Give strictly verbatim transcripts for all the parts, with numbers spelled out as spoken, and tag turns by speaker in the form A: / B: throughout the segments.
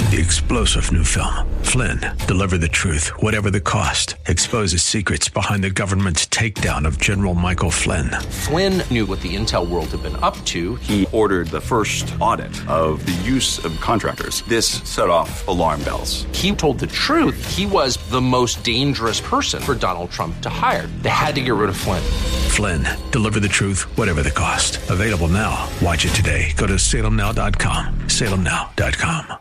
A: The explosive new film, Flynn, deliver the truth, whatever the cost. Exposes secrets behind the government's takedown of General Michael Flynn.
B: Flynn knew what the intel world had been up to.
C: He ordered the first audit of the use of contractors. This set off alarm bells.
B: He told the truth. He was the most dangerous person for Donald Trump to hire. They had to get rid of Flynn.
A: Flynn, deliver the truth, whatever the cost. Available now. Watch it today. Go to salem now dot com. salem now dot com.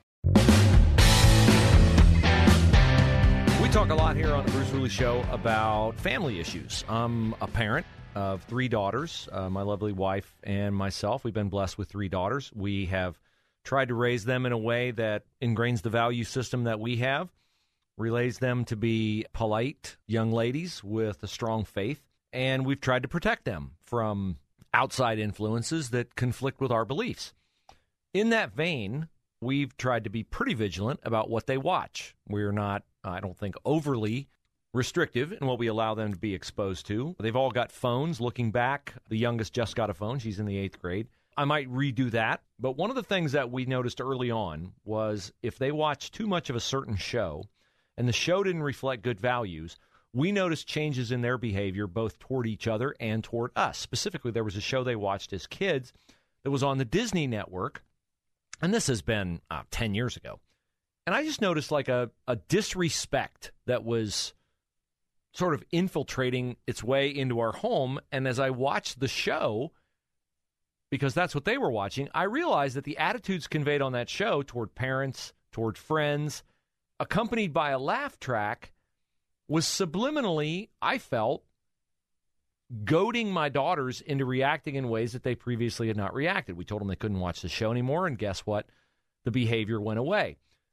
D: We talk a lot here on the Bruce Hooley Show about family issues. I'm a parent of three daughters, uh, my lovely wife and myself. We've been blessed with three daughters. We have tried to raise them in a way that ingrains the value system that we have, relays them to be polite young ladies with a strong faith, and we've tried to protect them from outside influences that conflict with our beliefs. In that vein, we've tried to be pretty vigilant about what they watch. We're not, I don't think, overly restrictive in what we allow them to be exposed to. They've all got phones. Looking back, the youngest just got a phone. She's in the eighth grade. I might redo that. But one of the things that we noticed early on was if they watched too much of a certain show and the show didn't reflect good values, we noticed changes in their behavior both toward each other and toward us. Specifically, there was a show they watched as kids that was on the Disney network. And this has been uh, ten years ago. And I just noticed like a, a disrespect that was sort of infiltrating its way into our home. And as I watched the show, because that's what they were watching, I realized that the attitudes conveyed on that show toward parents, toward friends, accompanied by a laugh track, was subliminally, I felt, goading my daughters into reacting in ways that they previously had not reacted. We told them they couldn't watch the show anymore, and guess what? The behavior went away.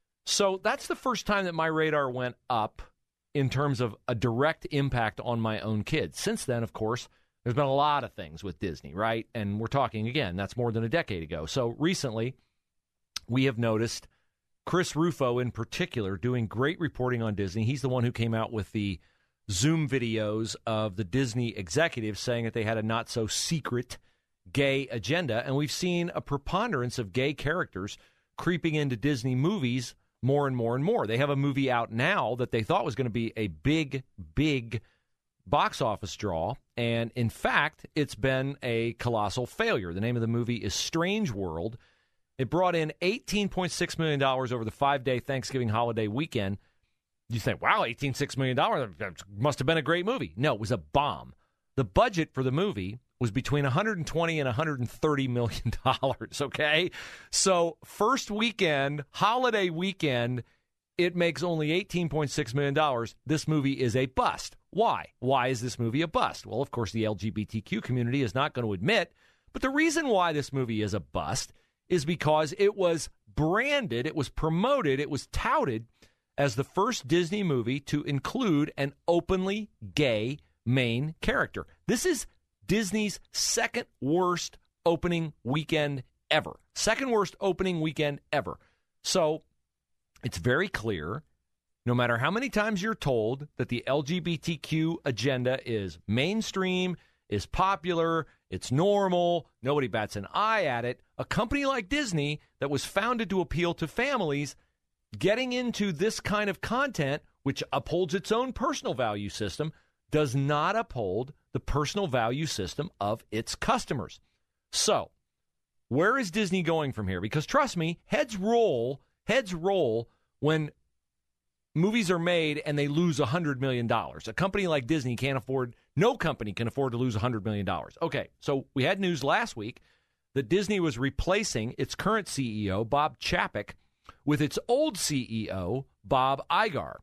D: So that's the first time that my radar went up in terms of a direct impact on my own kids. Since then, of course, there's been a lot of things with Disney, right? And we're talking, again, that's more than a decade ago. So recently, we have noticed Chris Rufo in particular doing great reporting on Disney. He's the one who came out with the Zoom videos of the Disney executives saying that they had a not-so-secret gay agenda, and we've seen a preponderance of gay characters creeping into Disney movies more and more and more. They have a movie out now that they thought was going to be a big, big box office draw, and in fact, it's been a colossal failure. The name of the movie is Strange World. It brought in eighteen point six million dollars over the five-day Thanksgiving holiday weekend. You think, wow, eighteen point six million dollars, that must have been a great movie. No, it was a bomb. The budget for the movie was between one hundred twenty and one hundred thirty million dollars, okay? So first weekend, holiday weekend, it makes only eighteen point six million dollars. This movie is a bust. Why? Why is this movie a bust? Well, of course, the L G B T Q community is not going to admit, but the reason why this movie is a bust is because it was branded, it was promoted, it was touted as the first Disney movie to include an openly gay main character. This is Disney's second worst opening weekend ever. Second worst opening weekend ever. So it's very clear, no matter how many times you're told that the L G B T Q agenda is mainstream, is popular, it's normal, nobody bats an eye at it, a company like Disney that was founded to appeal to families getting into this kind of content, which upholds its own personal value system, does not uphold the personal value system of its customers. So, where is Disney going from here? Because trust me, heads roll, heads roll when movies are made and they lose one hundred million dollars. A company like Disney can't afford, no company can afford to lose one hundred million dollars. Okay, so we had news last week that Disney was replacing its current C E O, Bob Chapek, with its old C E O, Bob Iger.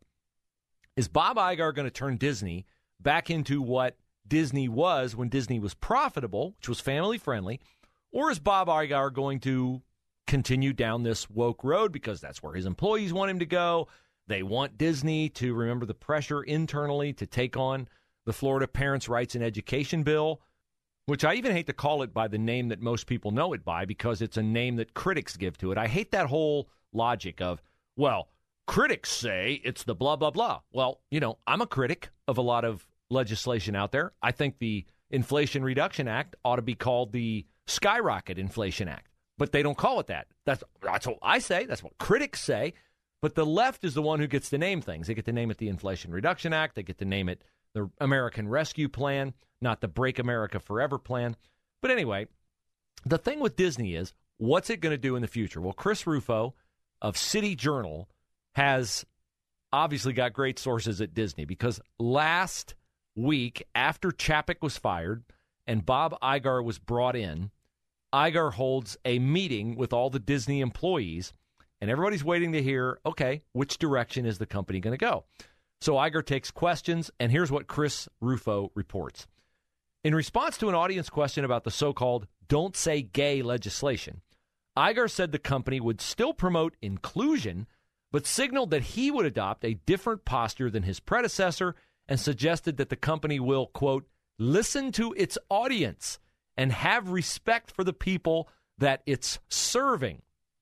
D: Is Bob Iger going to turn Disney back into what Disney was when Disney was profitable, which was family-friendly, or is Bob Iger going to continue down this woke road because that's where his employees want him to go? They want Disney to, remember the pressure internally, to take on the Florida Parents' Rights and Education Bill, which I even hate to call it by the name that most people know it by because it's a name that critics give to it. I hate that whole logic of, well, critics say it's the blah, blah, blah. Well, you know, I'm a critic of a lot of legislation out there. I think the Inflation Reduction Act ought to be called the Skyrocket Inflation Act. but they don't call it that. That's, that's what I say. That's what critics say. But the left is the one who gets to name things. They get to name it the Inflation Reduction Act. They get to name it the American Rescue Plan, not the Break America Forever plan. But anyway, the thing with Disney is, what's it going to do in the future? Well, Chris Rufo of City Journal has obviously got great sources at Disney, because last week, after Chapek was fired and Bob Iger was brought in, Iger holds a meeting with all the Disney employees, and everybody's waiting to hear, okay, which direction is the company going to go? So Iger takes questions, and here's what Chris Rufo reports. In response to an audience question about the so-called Don't Say Gay legislation, Iger said the company would still promote inclusion, but signaled that he would adopt a different posture than his predecessor, and suggested that the company will, quote, listen to its audience and have respect for the people that it's serving.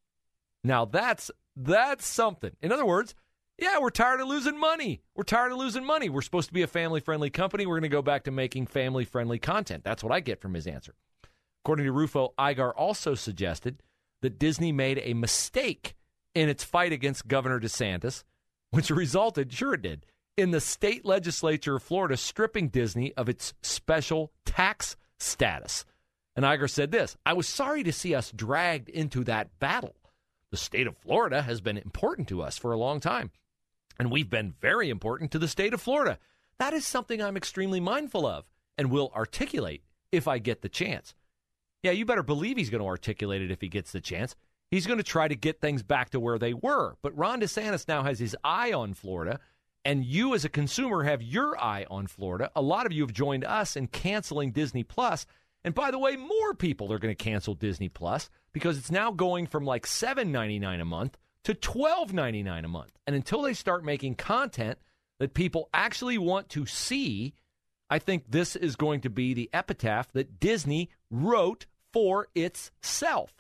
D: Now, that's that's something. In other words, yeah, we're tired of losing money. We're tired of losing money. We're supposed to be a family-friendly company. We're going to go back to making family-friendly content. That's what I get from his answer. According to Rufo, Iger also suggested that Disney made a mistake in its fight against Governor DeSantis, which resulted, sure it did, in the state legislature of Florida stripping Disney of its special tax status. And Iger said this, I was sorry to see us dragged into that battle. The state of Florida has been important to us for a long time, and we've been very important to the state of Florida. That is something I'm extremely mindful of and will articulate if I get the chance. Yeah, you better believe he's going to articulate it if he gets the chance. He's going to try to get things back to where they were. But Ron DeSantis now has his eye on Florida, and you as a consumer have your eye on Florida. A lot of you have joined us in canceling Disney Plus. And by the way, more people are going to cancel Disney Plus because it's now going from like seven ninety-nine a month to twelve ninety-nine a month. And until they start making content that people actually want to see, I think this is going to be the epitaph that Disney wrote for itself.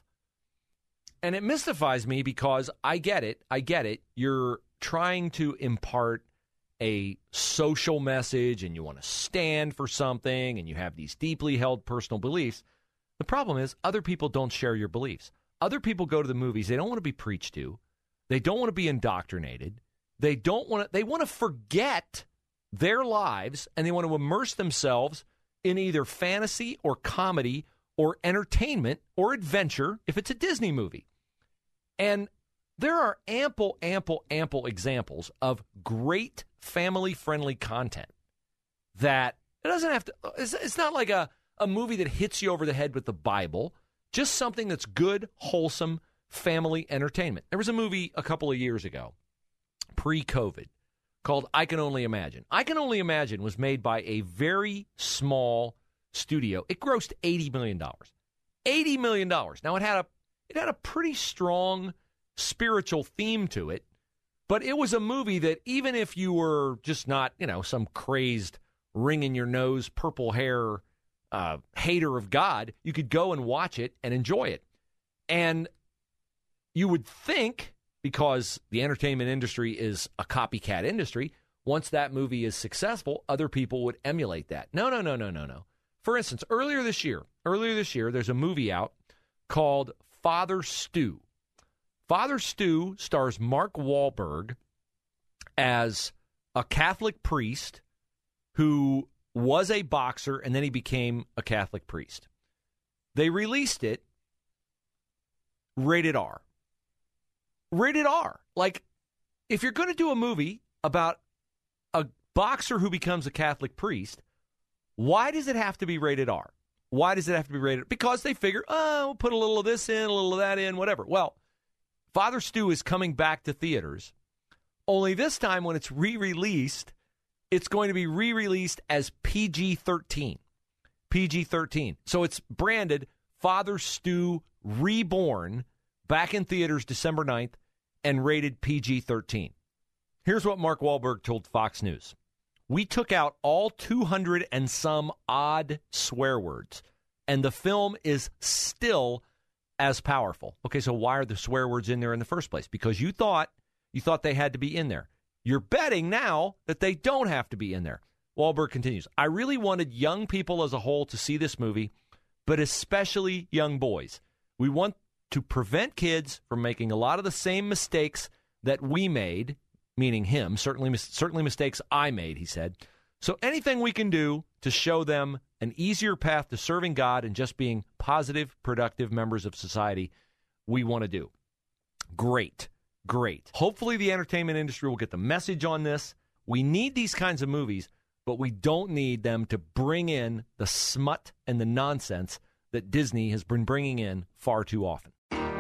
D: And it mystifies me because I get it. I get it. You're trying to impart a social message and you want to stand for something and you have these deeply held personal beliefs. The problem is other people don't share your beliefs. Other people go to the movies. They don't want to be preached to. They don't want to be indoctrinated. They don't want to, they want to forget their lives, and they want to immerse themselves in either fantasy or comedy or entertainment or adventure if it's a Disney movie. And there are ample, ample, ample examples of great family-friendly content that it doesn't have to, it's, it's not like a, a movie that hits you over the head with the Bible, just something that's good, wholesome family entertainment. There was a movie a couple of years ago, pre-COVID, called I Can Only Imagine. I Can Only Imagine was made by a very small studio. It grossed eighty million dollars. eighty million dollars. Now, it had a it had a pretty strong spiritual theme to it, but it was a movie that even if you were just not, you know, some crazed, ring-in-your-nose, purple hair uh, hater of God, you could go and watch it and enjoy it. And you would think, because the entertainment industry is a copycat industry, once that movie is successful, other people would emulate that. No, no, no, no, no, no. For instance, earlier this year, earlier this year, there's a movie out called Father Stu. Father Stu stars Mark Wahlberg as a Catholic priest who was a boxer and then he became a Catholic priest. They released it rated R. Rated R. Like, if you're going to do a movie about a boxer who becomes a Catholic priest, why does it have to be rated R? Why does it have to be rated? Because they figure, oh, we'll put a little of this in, a little of that in, whatever. Well, Father Stu is coming back to theaters, only this time when it's re-released, it's going to be re-released as P G thirteen. P G thirteen. So it's branded Father Stu Reborn, back in theaters December ninth, and rated P G thirteen. Here's what Mark Wahlberg told Fox News. We took out all two hundred and some odd swear words, and the film is still as powerful. Okay, so why are the swear words in there in the first place? Because you thought you thought they had to be in there. You're betting now that they don't have to be in there. Wahlberg continues, I really wanted young people as a whole to see this movie, but especially young boys. We want to prevent kids from making a lot of the same mistakes that we made, meaning him, certainly, certainly mistakes I made, he said. So anything we can do to show them an easier path to serving God and just being positive, productive members of society, we want to do. Great, great. Hopefully the entertainment industry will get the message on this. We need these kinds of movies, but we don't need them to bring in the smut and the nonsense that Disney has been bringing in far too often.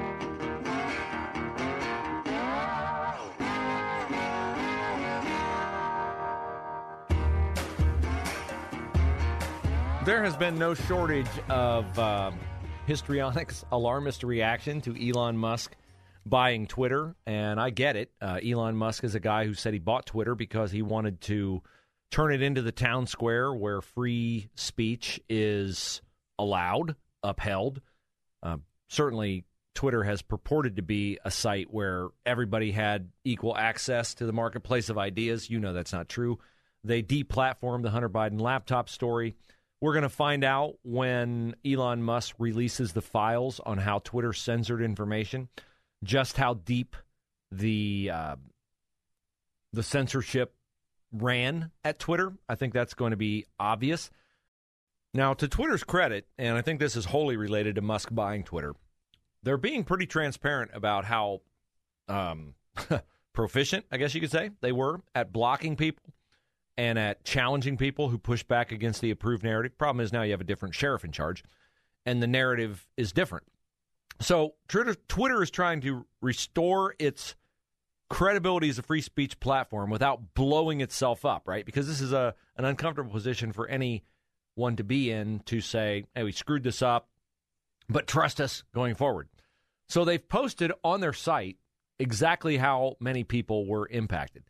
D: There has been no shortage of uh, histrionics, alarmist reaction to Elon Musk buying Twitter, and I get it. Uh, Elon Musk is a guy who said he bought Twitter because he wanted to turn it into the town square where free speech is allowed, upheld. Uh, certainly, Twitter has purported to be a site where everybody had equal access to the marketplace of ideas. You know that's not true. They deplatformed the Hunter Biden laptop story. We're going to find out when Elon Musk releases the files on how Twitter censored information, just how deep the uh, the censorship ran at Twitter. I think that's going to be obvious. Now, to Twitter's credit, and I think this is wholly related to Musk buying Twitter, they're being pretty transparent about how um, proficient, I guess you could say, they were at blocking people and at challenging people who push back against the approved narrative. Problem is now you have a different sheriff in charge, and the narrative is different. So Twitter, Twitter is trying to restore its credibility as a free speech platform without blowing itself up, right? Because this is a an uncomfortable position for anyone to be in, to say, hey, we screwed this up, but trust us going forward. So they've posted on their site exactly how many people were impacted.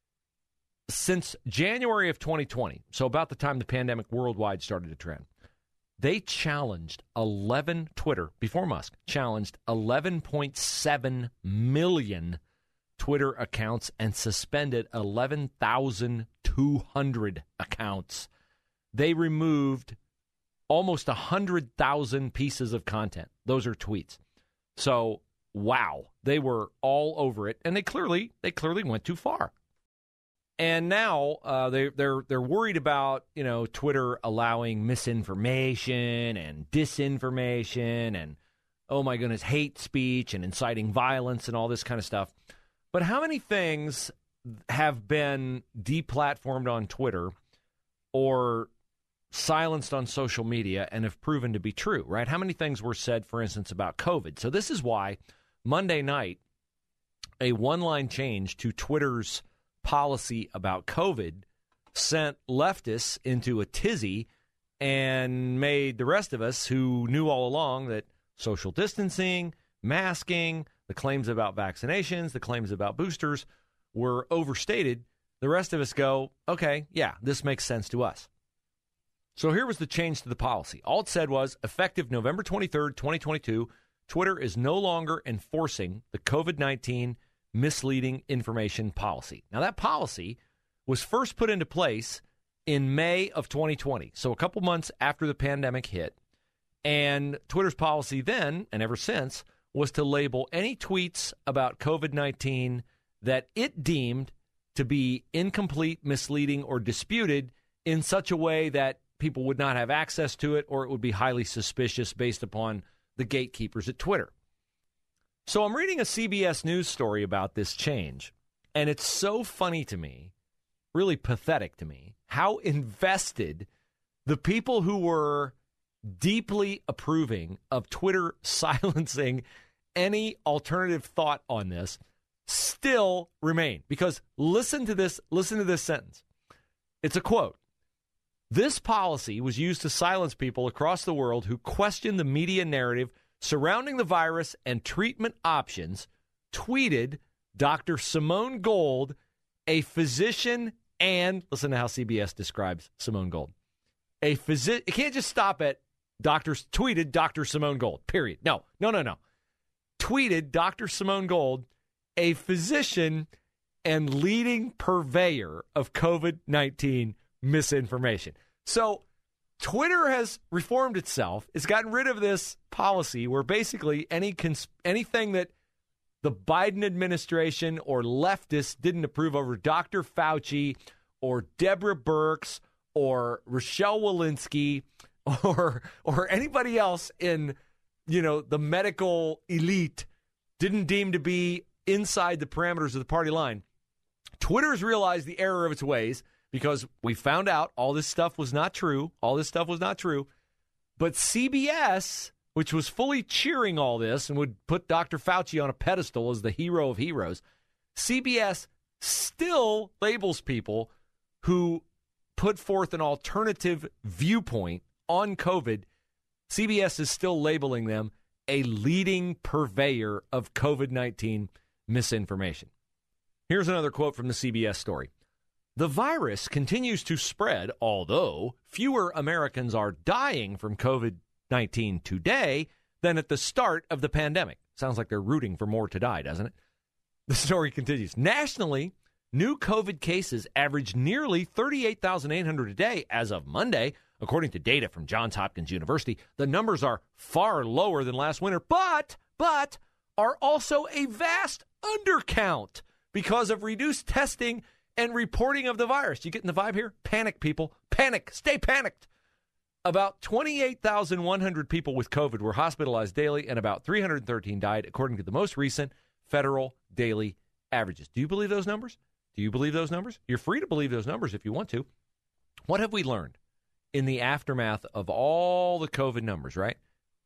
D: Since January of twenty twenty, so about the time the pandemic worldwide started to trend, they challenged eleven, Twitter, before Musk, challenged eleven point seven million Twitter accounts and suspended eleven thousand two hundred accounts. They removed almost one hundred thousand pieces of content. Those are tweets. So, wow, they were all over it, and they clearly they clearly went too far. And now uh, they, they're they're worried about, you know, Twitter allowing misinformation and disinformation and, oh my goodness, hate speech and inciting violence and all this kind of stuff. But how many things have been deplatformed on Twitter or silenced on social media and have proven to be true, right? How many things were said, for instance, about COVID? So this is why Monday night, a one-line change to Twitter's policy about COVID sent leftists into a tizzy and made the rest of us who knew all along that social distancing, masking, the claims about vaccinations, the claims about boosters were overstated. The rest of us go, okay, yeah, this makes sense to us. So here was the change to the policy. All it said was, effective November twenty-third, twenty twenty-two, Twitter is no longer enforcing the COVID nineteen misleading information policy. Now, that policy was first put into place in May of twenty twenty, so a couple months after the pandemic hit. And Twitter's policy then, and ever since, was to label any tweets about COVID nineteen that it deemed to be incomplete, misleading, or disputed in such a way that people would not have access to it, or it would be highly suspicious based upon the gatekeepers at Twitter. So I'm reading a C B S News story about this change, and it's so funny to me, really pathetic to me, how invested the people who were deeply approving of Twitter silencing any alternative thought on this still remain. Because listen to this, listen to this sentence. It's a quote. This policy was used to silence people across the world who question the media narrative surrounding the virus and treatment options, tweeted Doctor Simone Gold, a physician and, listen to how C B S describes Simone Gold, a physician, it can't just stop at doctors, tweeted Doctor Simone Gold, period. No, no, no, no. Tweeted Doctor Simone Gold, a physician and leading purveyor of COVID nineteen misinformation. So Twitter has reformed itself. It's gotten rid of this policy where basically any cons- anything that the Biden administration or leftists didn't approve over Doctor Fauci or Deborah Birx or Rochelle Walensky or or anybody else in, you know, the medical elite didn't deem to be inside the parameters of the party line. Twitter's realized the error of its ways because we found out all this stuff was not true. All this stuff was not true. But C B S, which was fully cheering all this and would put Doctor Fauci on a pedestal as the hero of heroes, C B S still labels people who put forth an alternative viewpoint on COVID. C B S is still labeling them a leading purveyor of COVID nineteen misinformation. Here's another quote from the C B S story. The virus continues to spread, although fewer Americans are dying from COVID nineteen today than at the start of the pandemic. Sounds like they're rooting for more to die, doesn't it? The story continues. Nationally, new COVID cases averaged nearly thirty-eight thousand eight hundred a day as of Monday. According to data from Johns Hopkins University, the numbers are far lower than last winter, but, but are also a vast undercount because of reduced testing and reporting of the virus. You getting the vibe here? Panic, people. Panic. Stay panicked. About twenty-eight thousand one hundred people with COVID were hospitalized daily, and about three hundred thirteen died, according to the most recent federal daily averages. Do you believe those numbers? Do you believe those numbers? You're free to believe those numbers if you want to. What have we learned in the aftermath of all the COVID numbers, right?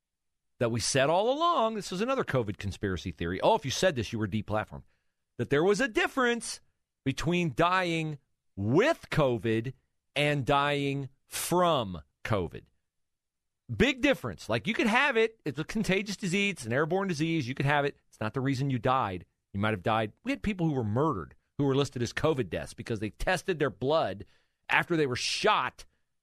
D: That we said all along, this is another COVID conspiracy theory. Oh, if you said this, you were deplatformed. That there was a difference between dying with COVID and dying from COVID. Big difference. Like, you could have it. It's a contagious disease. It's an airborne disease. You could have it. It's not the reason you died. You might have died. We had people who were murdered who were listed as COVID deaths because they tested their blood after they were shot.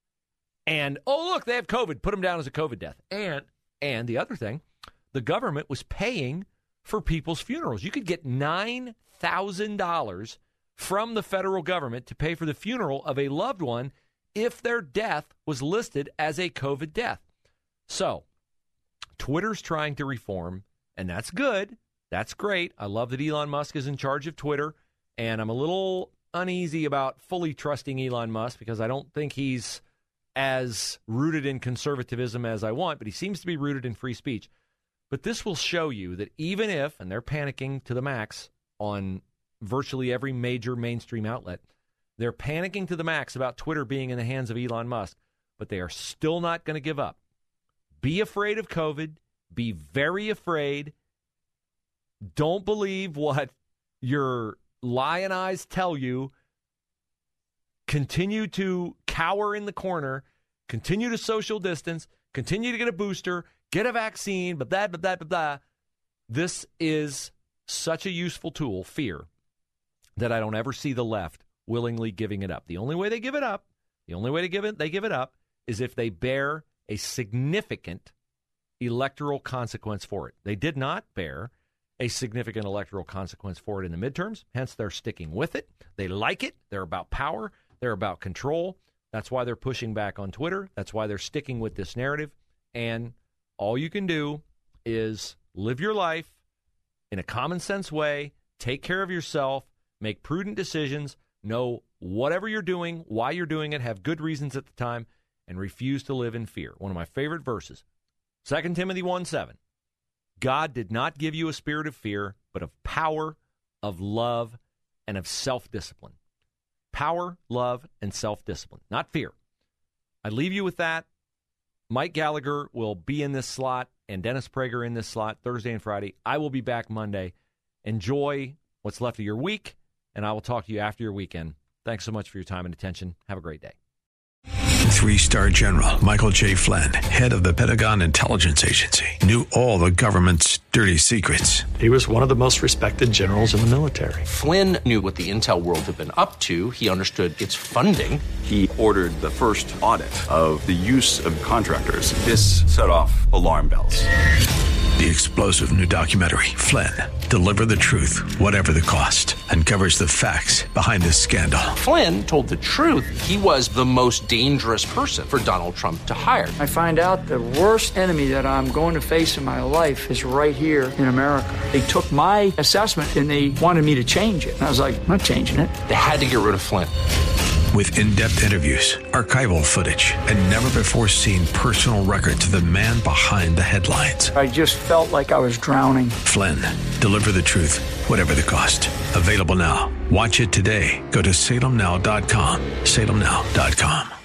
D: And, oh, look, they have COVID. Put them down as a COVID death. And, and the other thing, the government was paying for people's funerals. You could get nine thousand dollars from the federal government to pay for the funeral of a loved one if their death was listed as a COVID death. So, Twitter's trying to reform, and that's good. That's great. I love that Elon Musk is in charge of Twitter, and I'm a little uneasy about fully trusting Elon Musk because I don't think he's as rooted in conservatism as I want, but he seems to be rooted in free speech. But this will show you that even if, and they're panicking to the max on virtually every major mainstream outlet, they're panicking to the max about Twitter being in the hands of Elon Musk, but they are still not going to give up. Be afraid of COVID. Be very afraid. Don't believe what your lion eyes tell you. Continue to cower in the corner. Continue to social distance. Continue to get a booster. Get a vaccine. But that, but that, but that. This is such a useful tool, fear, that I don't ever see the left willingly giving it up. The only way they give it up, the only way to give it, they give it up is if they bear a significant electoral consequence for it. They did not bear a significant electoral consequence for it in the midterms, hence they're sticking with it. They like it. They're about power. They're about control. That's why they're pushing back on Twitter. That's why they're sticking with this narrative. And all you can do is live your life in a common sense way, take care of yourself, make prudent decisions, know whatever you're doing, why you're doing it, have good reasons at the time, and refuse to live in fear. One of my favorite verses, Second Timothy one seven. God did not give you a spirit of fear, but of power, of love, and of self-discipline. Power, love, and self-discipline, not fear. I leave you with that. Mike Gallagher will be in this slot and Dennis Prager in this slot Thursday and Friday. I will be back Monday. Enjoy what's left of your week, and I will talk to you after your weekend. Thanks so much for your time and attention. Have a great day.
A: Three-star General Michael J. Flynn, head of the Pentagon Intelligence Agency, knew all the government's dirty secrets.
E: He was one of the most respected generals in the military.
B: Flynn knew what the intel world had been up to. He understood its funding.
C: He ordered the first audit of the use of contractors. This set off alarm bells.
A: The explosive new documentary, Flynn, Deliver the Truth, Whatever the Cost, uncovers the facts behind this scandal.
B: Flynn told the truth. He was the most dangerous person for Donald Trump to hire.
F: I find out the worst enemy that I'm going to face in my life is right here in America. They took my assessment and they wanted me to change it. And I was like, I'm not changing it.
B: They had to get rid of Flynn.
A: With in-depth interviews, archival footage, and never-before-seen personal records of the man behind the headlines.
F: I just felt like I was drowning.
A: Flynn, Deliver the Truth, Whatever the Cost. Available now. Watch it today. Go to salem now dot com. salem now dot com.